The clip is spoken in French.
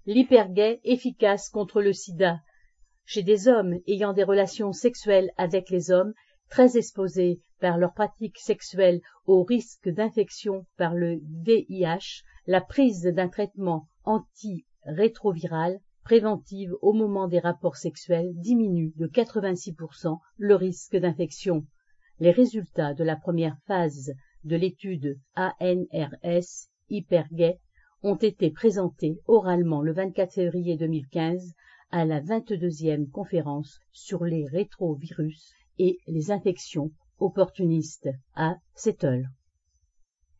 L'hypergay efficace contre le sida. Chez des hommes ayant des relations sexuelles avec les hommes, très exposés par leurs pratiques sexuelles au risque d'infection par le VIH, la prise d'un traitement antirétroviral préventive au moment des rapports sexuels diminue de 86% le risque d'infection. Les résultats de la première phase de l'étude ANRS hypergay ont été présentés oralement le 24 février 2015 à la 22e conférence sur les rétrovirus et les infections opportunistes à Seattle.